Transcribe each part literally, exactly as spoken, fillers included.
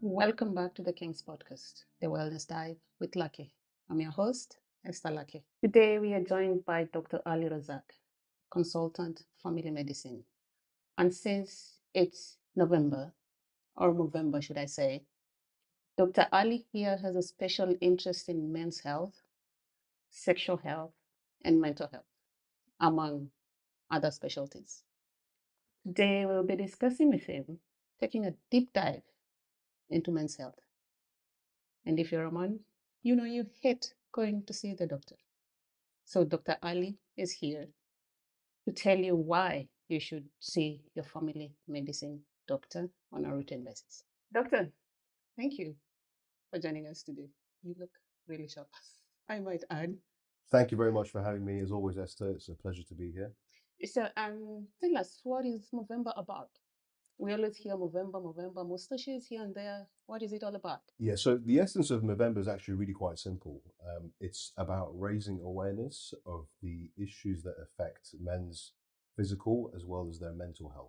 Welcome back to the King's Podcast, the Wellness Dive with Lucky. I'm your host, Esther Lucky. Today we are joined by Doctor Ali Razak, consultant family medicine. And since it's November, or November should I say, Doctor Ali here has a special interest in men's health, sexual health, and mental health, among other specialties. Today we'll be discussing with him, taking a deep dive into men's health. And if you're a man, you know you hate going to see the doctor. So Doctor Ali is here to tell you why you should see your family medicine doctor on a routine basis. Doctor, thank you for joining us today. You look really sharp, I might add. Thank you very much for having me. As always, Esther, it's a pleasure to be here. So, um, tell us, what is November about? We always hear November, November, mustaches here and there. What is it all about? Yeah, so the essence of November is actually really quite simple. Um, it's about raising awareness of the issues that affect men's physical as well as their mental health.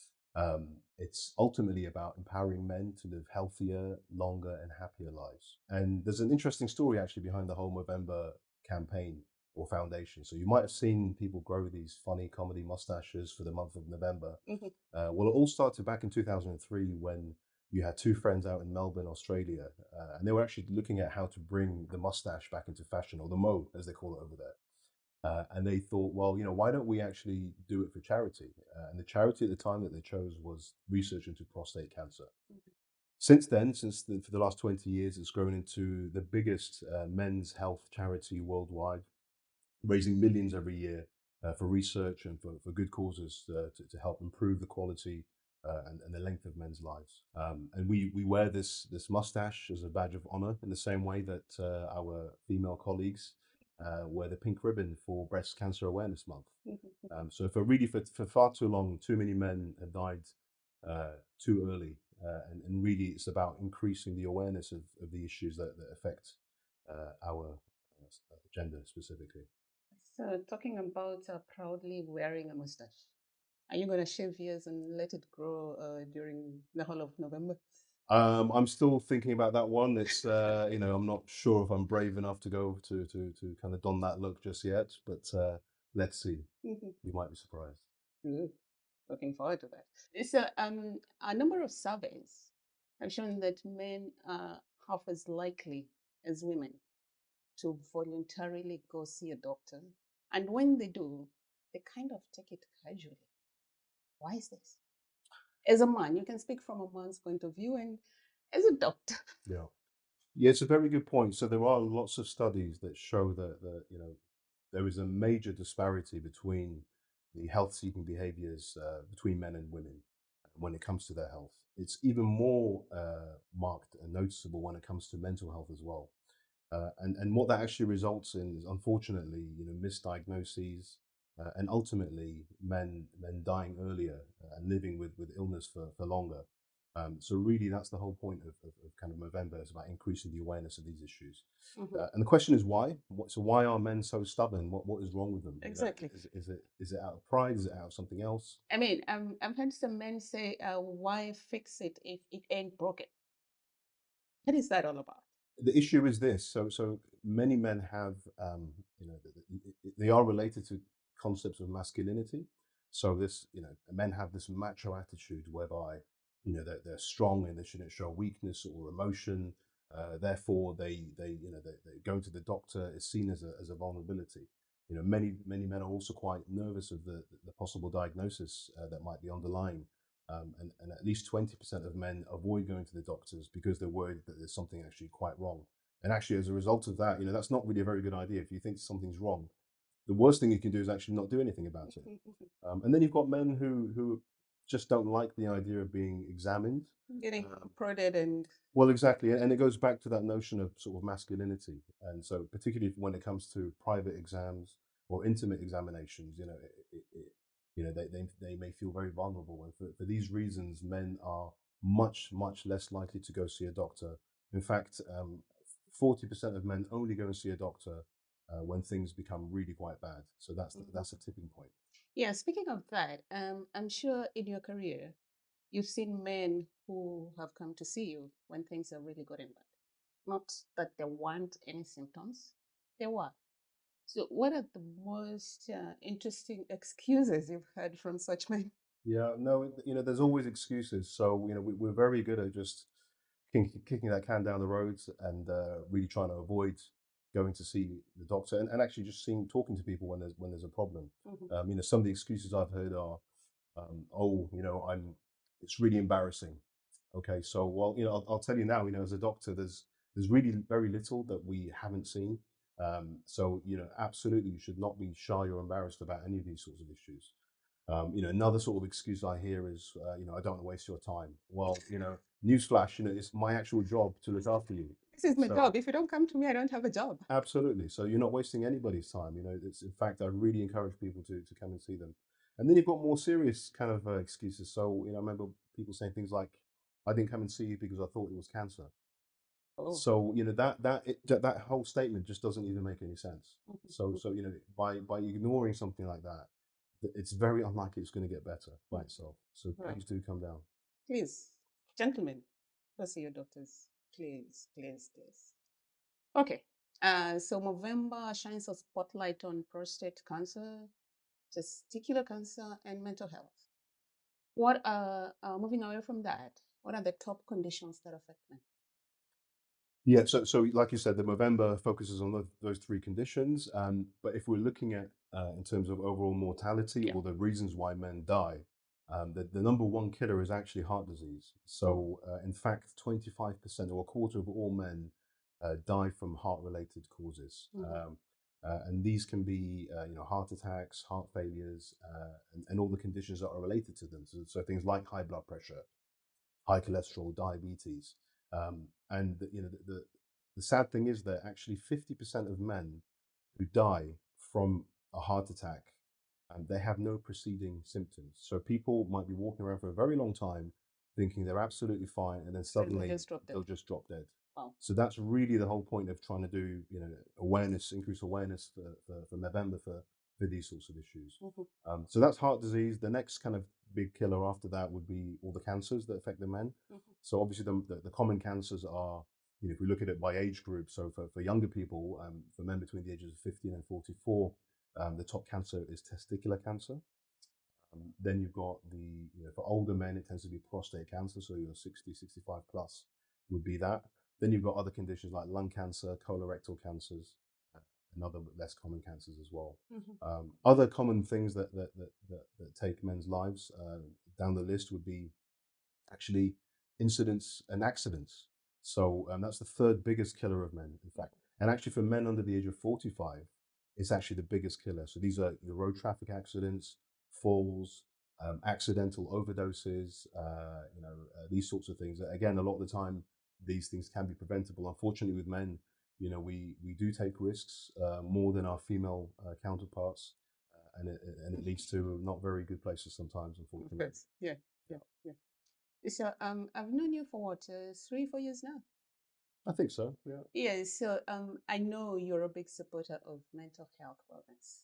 Um, it's ultimately about empowering men to live healthier, longer, and happier lives. And there's an interesting story actually behind the whole November campaign or foundation. So you might have seen people grow these funny comedy mustaches for the month of November. Mhm. Uh, well, it all started back in two thousand three when you had two friends out in Melbourne, Australia, uh, and they were actually looking at how to bring the mustache back into fashion, or the mo, as they call it over there. Uh, and they thought, well, you know, why don't we actually do it for charity? Uh, and the charity at the time that they chose was research into prostate cancer. Since then, since the, for the last twenty years, it's grown into the biggest uh, men's health charity worldwide, raising millions every year uh, for research and for, for good causes uh, to, to help improve the quality uh, and, and the length of men's lives. Um, and we, we wear this, this mustache as a badge of honor in the same way that uh, our female colleagues uh, wear the pink ribbon for Breast Cancer Awareness Month. Um, so for really, for, for far too long, too many men have died uh, too early. Uh, and, and really, it's about increasing the awareness of, of the issues that, that affect uh, our uh, gender specifically. So, talking about uh, proudly wearing a mustache, are you going to shave yours and let it grow uh, during the whole of November? Um, I'm still thinking about that one. It's uh, you know, I'm not sure if I'm brave enough to go to to to kind of don that look just yet, but uh, let's see. Mhm. You might be surprised. Good. Looking forward to that. So, um, a number of surveys have shown that men are half as likely as women to voluntarily go see a doctor. And when they do, they kind of take it casually. Why is this? As a man, you can speak from a man's point of view, and as a doctor. Yeah, yeah, it's a very good point. So there are lots of studies that show that that you know there is a major disparity between the health-seeking behaviors uh, between men and women when it comes to their health. It's even more uh, marked and noticeable when it comes to mental health as well. Uh, and and what that actually results in is, unfortunately, you know, misdiagnoses, uh, and ultimately men men dying earlier uh, and living with with illness for for longer. Um, so really, that's the whole point of, of, of kind of Movember, is about increasing the awareness of these issues. Mhm. Uh, and the question is why? What, so why are men so stubborn? What what is wrong with them? You know, Exactly. is, is it is it out of pride? Is it out of something else? I mean, um, I've heard some men say, uh, why fix it if it ain't broken? What is that all about? The issue is this: so so many men have, um, you know, they are related to concepts of masculinity. So this, you know, men have this macho attitude whereby, you know, they're, they're strong and they shouldn't show weakness or emotion. Uh, therefore, they they you know they, they going to the doctor is seen as a as a vulnerability. You know, many many men are also quite nervous of the the possible diagnosis uh, that might be underlying. Um, and, and at least twenty percent of men avoid going to the doctors because they're worried that there's something actually quite wrong. And actually, as a result of that, you know, that's not really a very good idea. If you think something's wrong, the worst thing you can do is actually not do anything about it. Um, and then you've got men who who just don't like the idea of being examined. Getting Um, prodded and well, exactly, and it goes back to that notion of sort of masculinity. And so, particularly when it comes to private exams or intimate examinations, you know, it, it, it, you know, they, they they may feel very vulnerable, and for, for these reasons, men are much much less likely to go see a doctor. In fact, um, forty percent of men only go and see a doctor uh, when things become really quite bad. So that's the, Mhm. that's a tipping point. Yeah, speaking of that, um, I'm sure in your career you've seen men who have come to see you when things are really good and bad. Not that there weren't any symptoms, there were. So, what are the most uh, interesting excuses you've heard from such men? Yeah, no, you know, there's always excuses. So, you know, we, we're very good at just kicking, kicking that can down the road and uh, really trying to avoid going to see the doctor and, and actually just seeing, talking to people when there's when there's a problem. Mm-hmm. Um, you know, some of the excuses I've heard are, um, oh, you know, I'm, it's really embarrassing. Okay, so well, you know, I'll, I'll tell you now, you know, as a doctor, there's there's really very little that we haven't seen. Um, so, you know, absolutely, you should not be shy or embarrassed about any of these sorts of issues. Um, you know, another sort of excuse I hear is, uh, you know, I don't want to waste your time. Well, you know, newsflash, you know, it's my actual job to look after you. This is my So job. If you don't come to me, I don't have a job. absolutely. So you're not wasting anybody's time. You know, it's in fact, I really encourage people to to come and see them. And then you've got more serious kind of uh, excuses. So, you know, I remember people saying things like, I didn't come and see you because I thought it was cancer. Oh. So, you know, that that it, that that whole statement just doesn't even make any sense. Mhm. So so you know, by by ignoring something like that, th- it's very unlikely it's going to get better by itself. So Right. please do come down. Please, gentlemen, go see your doctors. Please, please, please. Okay. Uh, so November shines a spotlight on prostate cancer, testicular cancer, and mental health. What are, uh, moving away from that, what are the top conditions that affect men? Yeah, so so like you said, the Movember focuses on those, those three conditions. Um, but if we're looking at uh, in terms of overall mortality Yeah. or the reasons why men die, um, the, the number one killer is actually heart disease. So uh, in fact, twenty-five percent or a quarter of all men uh, die from heart-related causes. Mhm. Um, uh, and these can be, uh, you know, heart attacks, heart failures, uh, and, and all the conditions that are related to them. So, so things like high blood pressure, high cholesterol, diabetes. Um, and the, you know the, the the sad thing is that actually fifty percent of men who die from a heart attack, um, they have no preceding symptoms. So people might be walking around for a very long time thinking they're absolutely fine, and then Then they suddenly just drop dead. they'll just drop dead. Wow. So that's really the whole point of trying to do, you know, awareness, increase awareness for, for, for November for, for these sorts of issues. Mhm. Um, so that's heart disease. The next kind of big killer after that would be all the cancers that affect the men. Mhm. So obviously the, the, the common cancers are, you know, if we look at it by age group, so for, for younger people, um, for men between the ages of fifteen and forty-four, um, the top cancer is testicular cancer. Um, then you've got the, you know, for older men, it tends to be prostate cancer. So you're sixty, sixty-five plus would be that. Then you've got other conditions like lung cancer, colorectal cancers, uh, and other less common cancers as well. Mhm. Um, other common things that that, that, that, that take men's lives uh, down the list would be actually incidents and accidents. So um, that's the third biggest killer of men, in fact. And actually, for men under the age of forty-five, it's actually the biggest killer. So these are your road traffic accidents, falls, um, accidental overdoses, uh, you know, uh, these sorts of things. Again, a lot of the time, these things can be preventable. Unfortunately, with men, you know, we we do take risks uh, more than our female uh, counterparts, uh, and it and it leads to not very good places sometimes. Unfortunately, Yes. Yeah. Yeah. Yeah. So um, I've known you for what, uh, three, four years now. I think so. Yeah. Yeah. So um, I know you're a big supporter of mental health wellness.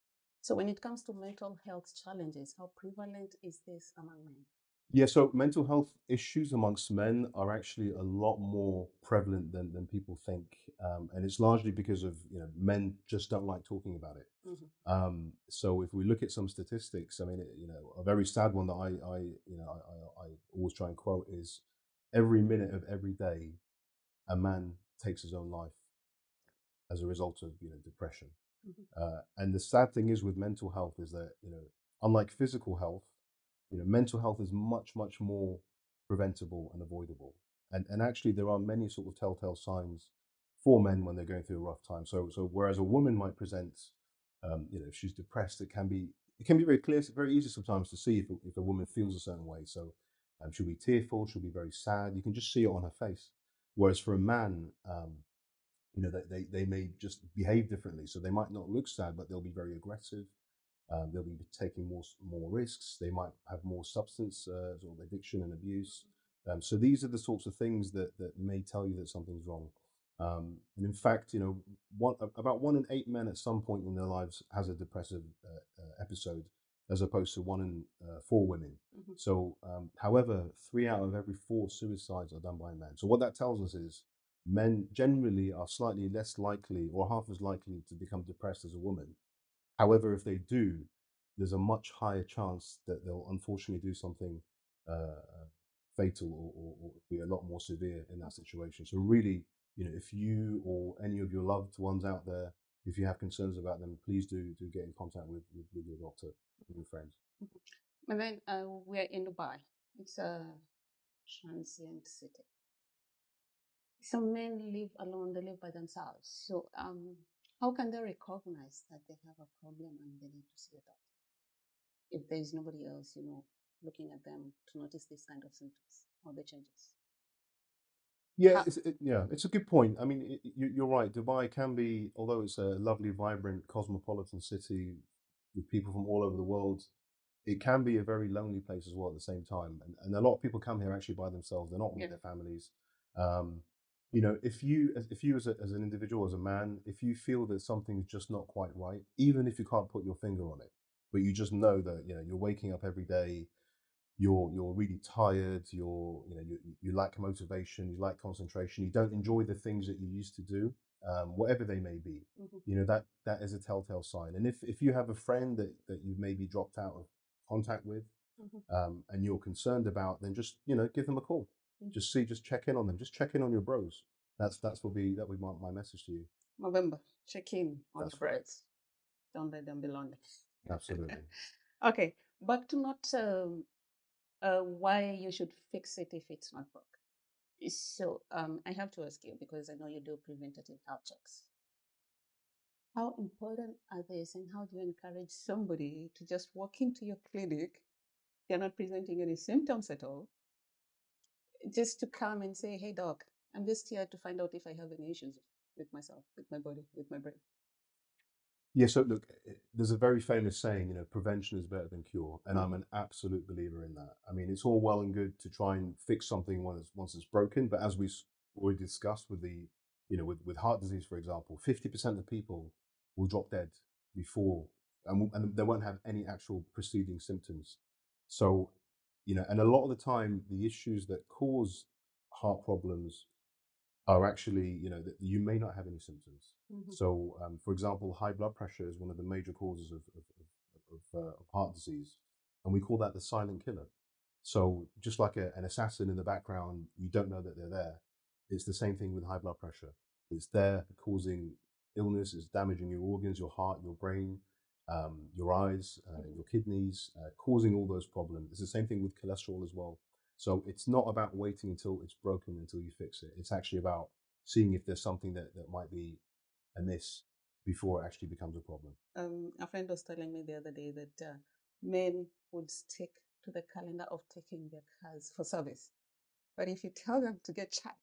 So when it comes to mental health challenges, how prevalent is this among men? Yeah, so mental health issues amongst men are actually a lot more prevalent than, than people think. Um, and it's largely because of, you know, men just don't like talking about it. Mhm. Um, so if we look at some statistics, I mean, it- you know, a very sad one that I, I you know, I, I, I always try and quote is every minute of every day, a man takes his own life as a result of, you know, depression. Mhm. Uh, and the sad thing is with mental health is that, you know, unlike physical health, you know, mental health is much, much more preventable and avoidable. And and actually there are many sort of telltale signs for men when they're going through a rough time. So so whereas a woman might present, um, you know, if she's depressed, it can be it can be very clear, it's very easy sometimes to see if if a woman feels a certain way. So um, she'll be tearful, she'll be very sad. You can just see it on her face. Whereas for a man, um, you know, they, they, they may just behave differently. So they might not look sad, but they'll be very aggressive. Um, they'll be taking more more risks. They might have more substance uh, sort of addiction and abuse. Um, so these are the sorts of things that that may tell you that something's wrong. Um, and in fact, you know, one, about one in eight men at some point in their lives has a depressive uh, uh, episode. as opposed to one in uh, four women. Mm-hmm. So, um, however, three out of every four suicides are done by men. So what that tells us is men generally are slightly less likely or half as likely to become depressed as a woman. However, if they do, there's a much higher chance that they'll unfortunately do something uh, fatal or, or, or be a lot more severe in that situation. So really, you know, if you or any of your loved ones out there, if you have concerns about them, please do do get in contact with with, with your doctor, with your friends. Mm-hmm. And then uh, we're in Dubai. It's a transient city. Some men live alone, they live by themselves. So, um, how can they recognize that they have a problem and they need to see a doctor if there is nobody else, you know, looking at them to notice this kind of symptoms or the changes? Yeah, How? it's, it, yeah, it's a good point. I mean, it, you, you're right. Dubai can be, although it's a lovely, vibrant, cosmopolitan city with people from all over the world, it can be a very lonely place as well at the same time. And, and a lot of people come here actually by themselves. They're not with Yeah. their families. Um, you know, if you, as- if you as, a, as an individual, as a man, if you feel that something's just not quite right, even if you can't put your finger on it, but you just know that, you know, you're waking up every day, you're you're really tired, you're you know you, you lack motivation, you lack concentration, you don't enjoy the things that you used to do, um, whatever they may be, Mm-hmm. you know that that is a telltale sign. And if if you have a friend that that you've maybe dropped out of contact with, Mm-hmm. um, and you're concerned about, then just you know give them a call. Mm-hmm. Just see, just check in on them, just check in on your bros. That's that's will be that will be my, my message to you. November, check in on That's your right. birds. Don't let them be lonely. Absolutely. Okay, back to not um, uh, why you should fix it if it's not broke. So um, I have to ask you because I know you do preventative health checks. How important are these, and how do you encourage somebody to just walk into your clinic? They're not presenting any symptoms at all, just to come and say, "Hey, doc, I'm just here to find out if I have any issues with myself, with my body, with my brain." Yeah, so look, eh, there's a very famous saying, you know, prevention is better than cure, and I'm Mm-hmm. an absolute believer in that. I mean, it's all well and good to try and fix something once once it's broken, but as we s- already discussed with the, you know, with, with heart disease, for example, fifty percent of people will drop dead before, and, w- and they won't have any actual preceding symptoms. So, you know, and a lot of the time, the issues that cause heart problems are actually, you know, that you may not have any symptoms. Mm-hmm. So, um, for example, high blood pressure is one of the major causes of, of, of, of, uh, of heart disease, and we call that the silent killer. So, just like a, an assassin in the background, you don't know that they're there. It's the same thing with high blood pressure. It's there causing illness, it's damaging your organs, your heart, your brain, um, your eyes, uh, your kidneys, uh, causing all those problems. It's the same thing with cholesterol as well. So it's not about waiting until it's broken until you fix it. It's actually about seeing if there's something that, that might be amiss before it actually becomes a problem. Um, a friend was telling me the other day that uh, men would stick to the calendar of taking their cars for service. But if you tell them to get checked,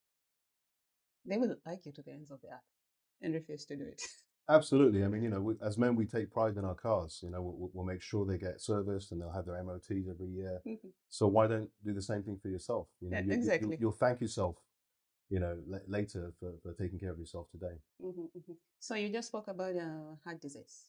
they will argue to the ends of the earth and refuse to do it. Absolutely. I mean, you know, we, as men, we take pride in our cars. You know, we'll, we'll make sure they get serviced and they'll have their M O Ts every year. Mhm. So why don't do the same thing for yourself? You know, Yeah, you, you, you'll, exactly. you'll thank yourself, you know, l- later for, for taking care of yourself today. Hmm, hmm. So you just spoke about uh, heart disease.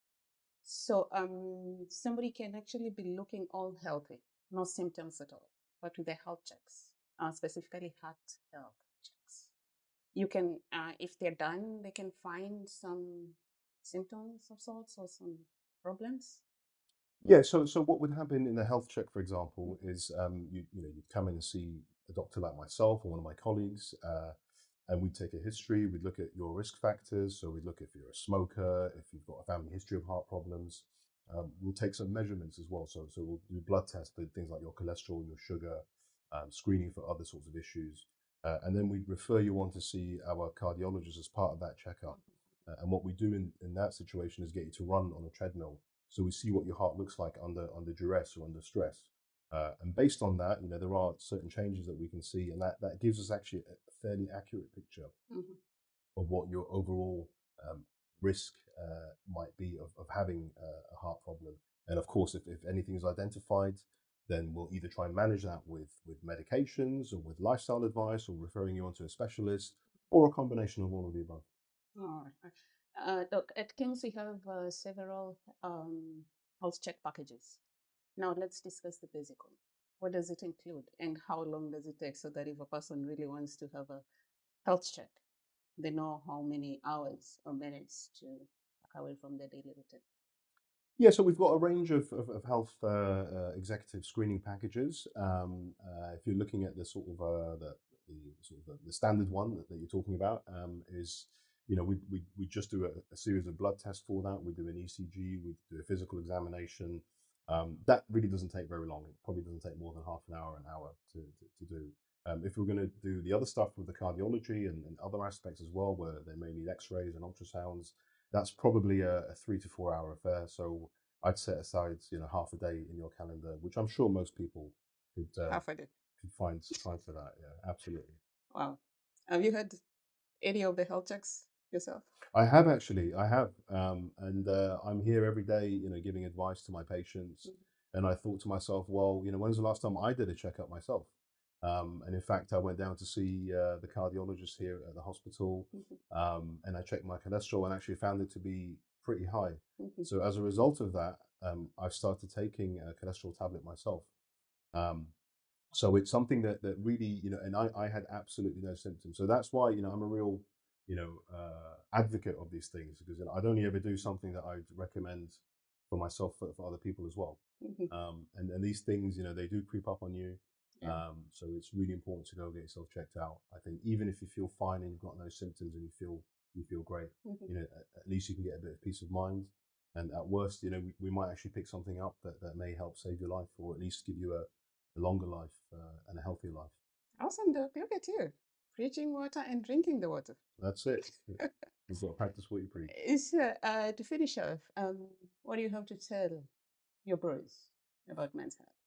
So um, somebody can actually be looking all healthy, no symptoms at all, but with the health checks, uh, specifically heart health checks. You can, uh, if they're done, they can find some symptoms of sorts or some problems. Yeah, so so what would happen in a health check, for example, is um, you you know you'd come in and see a doctor like myself or one of my colleagues, uh, and we'd take a history. We'd look at your risk factors. So we'd look if you're a smoker, if you've got a family history of heart problems. Um, we'll take some measurements as well. So so we'll do blood tests for things like your cholesterol, your sugar, um, screening for other sorts of issues, uh, and then we'd refer you on to see our cardiologist as part of that checkup. Uh, and what we do in, in that situation is get you to run on a treadmill so we see what your heart looks like under under duress or under stress. Uh, and based on that, you know, there are certain changes that we can see, and that, that gives us actually a fairly accurate picture Mm-hmm. of what your overall um, risk uh, might be of, of having uh, a heart problem. And of course, if, if anything is identified, then we'll either try and manage that with, with medications or with lifestyle advice or referring you on to a specialist or a combination of all of the above. All right. Uh, look, at King's, we have uh, several um, health check packages. Now let's discuss the basic one. What does it include and how long does it take so that if a person really wants to have a health check, they know how many hours or minutes to back away from their daily routine? Yeah, so we've got a range of, of, of health uh, uh, executive screening packages. Um, uh, if you're looking at the sort of uh, the, the sort of the, the standard one that, that you're talking about, um, is you know we, we we just do a, a series of blood tests for that. We do an E C G, we do a physical examination. Um, that really doesn't take very long. It probably doesn't take more than half an hour, an hour to to, to do. Um, if we're going to do the other stuff with the cardiology and, and other aspects as well, where they may need X-rays and ultrasounds, that's probably a, a three to four hour affair. So I'd set aside, you know, half a day in your calendar, which I'm sure most people could uh, Half a day. could find time for that. Yeah, absolutely. Wow. Have you had any of the health checks yourself? I have actually, I have, um, and uh, I'm here every day, you know, giving advice to my patients. Mm-hmm. And I thought to myself, well, you know, when's the last time I did a checkup myself? Um, and in fact, I went down to see uh, the cardiologist here at the hospital, Mm-hmm. um, and I checked my cholesterol and actually found it to be pretty high. Mm-hmm. So as a result of that, um, I've started taking a cholesterol tablet myself. Um, so it's something that that really, you know, and I, I had absolutely no symptoms. So that's why, you know, I'm a real, you know, uh, advocate of these things, because, you know, I'd only ever do something that I'd recommend for myself, for, for other people as well. Mm-hmm. Um, and, and these things, you know, they do creep up on you. Yeah. Um, so it's really important to go get yourself checked out. I think even if you feel fine and you've got no symptoms and you feel you feel great, Mm-hmm. you know, at, at least you can get a bit of peace of mind. And at worst, you know, we, we might actually pick something up that, that may help save your life, or at least give you a, a longer life uh, and a healthier life. Awesome, Doc. Look at you. Preaching water and drinking the water. That's it. You've got to practice what you preach. Is uh, uh, to finish off, um, what do you have to tell your bros about men's health?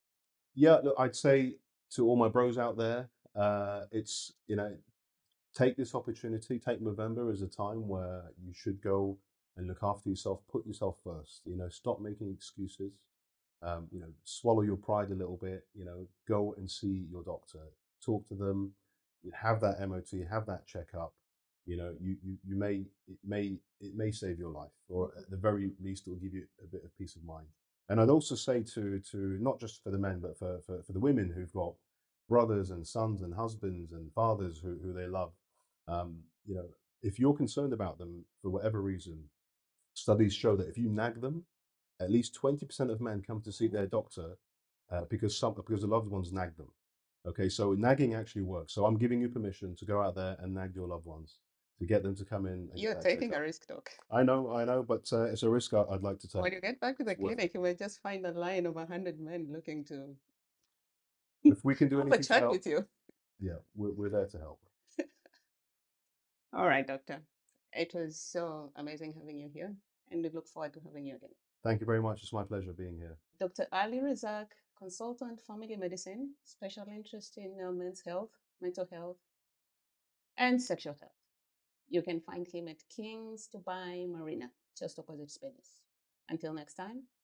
Yeah, look, I'd say to all my bros out there, uh, it's, you know, take this opportunity, take November as a time where you should go and look after yourself, put yourself first, you know, stop making excuses, um, you know, swallow your pride a little bit, you know, go and see your doctor, talk to them, have that M O T, have that checkup. You know, you, you, you may, it may, it may save your life, or at the very least, it will give you a bit of peace of mind. And I'd also say to, to not just for the men, but for, for, for the women who've got brothers and sons and husbands and fathers who, who they love, um, you know, if you're concerned about them for whatever reason, studies show that if you nag them, at least twenty percent of men come to see their doctor uh, because some because the loved ones nag them. Okay, so nagging actually works. So I'm giving you permission to go out there and nag your loved ones, to get them to come in and get You're that taking a checkup. risk, Doc. I know, I know, but uh, it's a risk I- I'd like to When take. you get back to the It's worth clinic, it. you will just find a line of a hundred men looking to If we can do have a anything to chat help, with you. yeah, we're, we're there to help. All right, Doctor. It was so amazing having you here, and we look forward to having you again. Thank you very much. It's my pleasure being here. Doctor Ali Razak, consultant family medicine, special interest in uh, men's health, mental health, and sexual health. You can find him at Kings Dubai Marina, just opposite Spanish. Until next time,